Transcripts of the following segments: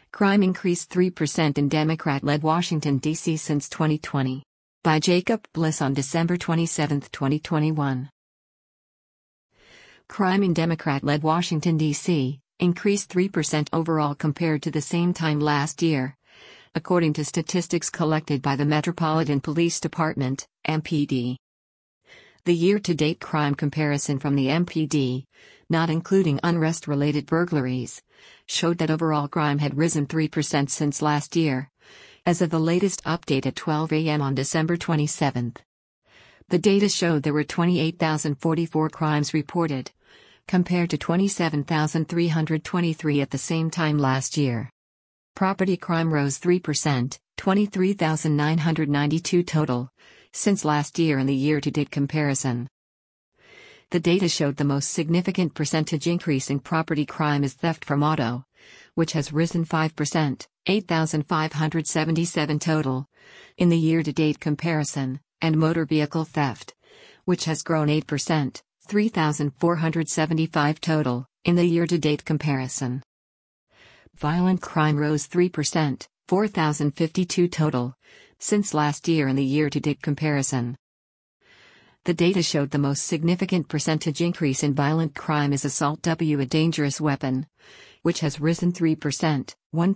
Crime increased 3% in Democrat-led Washington, D.C. since 2020. By Jacob Bliss on December 27, 2021. Crime in Democrat-led Washington, D.C. increased 3% overall compared to the same time last year, according to statistics collected by the Metropolitan Police Department, MPD. The year-to-date crime comparison from the MPD, not including unrest-related burglaries, showed that overall crime had risen 3% since last year, as of the latest update at 12 a.m. on December 27. The data showed there were 28,044 crimes reported, compared to 27,323 at the same time last year. Property crime rose 3%, 23,992 total, since last year in the year-to-date comparison. The data showed the most significant percentage increase in property crime is theft from auto, which has risen 5%, 8,577 total, in the year-to-date comparison, and motor vehicle theft, which has grown 8%, 3,475 total, in the year-to-date comparison. Violent crime rose 3%, 4,052 total, since last year in the year-to-date comparison. The data showed the most significant percentage increase in violent crime is assault with a dangerous weapon, which has risen 3%,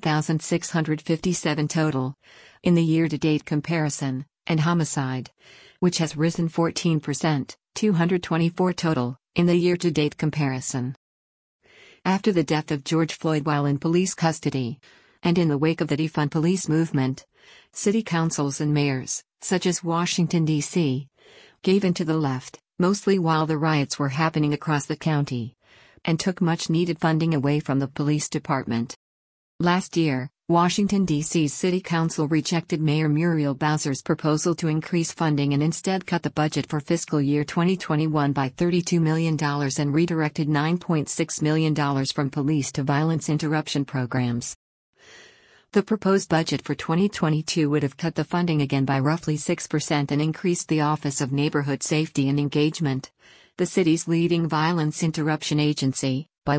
1,657 total, in the year-to-date comparison, and homicide, which has risen 14%, 224 total, in the year-to-date comparison. After the death of George Floyd while in police custody, and in the wake of the defund police movement, city councils and mayors, such as Washington, D.C., gave in to the left, mostly while the riots were happening across the county, and took much-needed funding away from the police department. Last year, Washington, D.C.'s City Council rejected Mayor Muriel Bowser's proposal to increase funding and instead cut the budget for fiscal year 2021 by $32 million and redirected $9.6 million from police to violence interruption programs. The proposed budget for 2022 would have cut the funding again by roughly 6% and increased the Office of Neighborhood Safety and Engagement, the city's leading violence interruption agency, by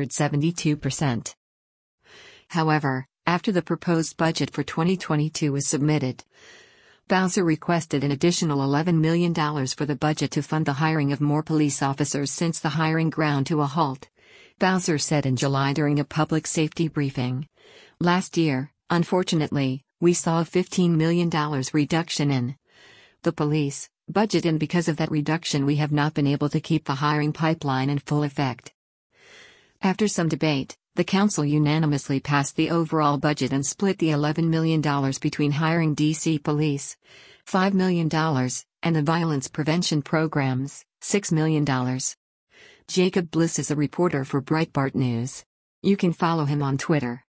172%. However, after the proposed budget for 2022 was submitted, Bowser requested an additional $11 million for the budget to fund the hiring of more police officers since the hiring ground to a halt, Bowser said in July during a public safety briefing. Last year, unfortunately, we saw a $15 million reduction in the police budget, and because of that reduction we have not been able to keep the hiring pipeline in full effect. After some debate, the council unanimously passed the overall budget and split the $11 million between hiring D.C. police, $5 million, and the violence prevention programs, $6 million. Jacob Bliss is a reporter for Breitbart News. You can follow him on Twitter.